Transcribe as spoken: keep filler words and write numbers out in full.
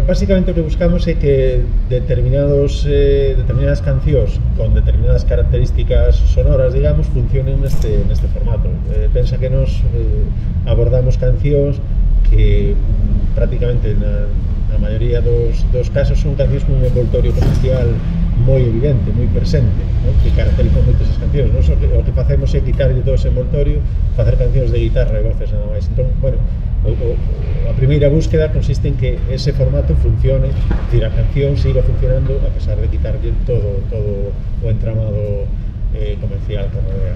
básicamente o que buscamos é que determinados, eh, determinadas cancións con determinadas características sonoras, digamos, funcionen neste, neste formato. Eh, pensa que nos eh, abordamos cancións que mm, prácticamente na, na maioría dos, dos casos son cancións con un envoltorio comercial moi evidente, moi presente, ¿no? Que caracterizan moitas as cancións. Nos, o, que, o que facemos é quitarlle todo ese envoltorio, facer cancións de guitarra e voces nada máis. Entón, bueno, o, o, a primeira búsqueda consiste en que ese formato funcione, é dicir, a canción siga funcionando a pesar de quitarlle todo, todo o entramado eh, comercial que rodea.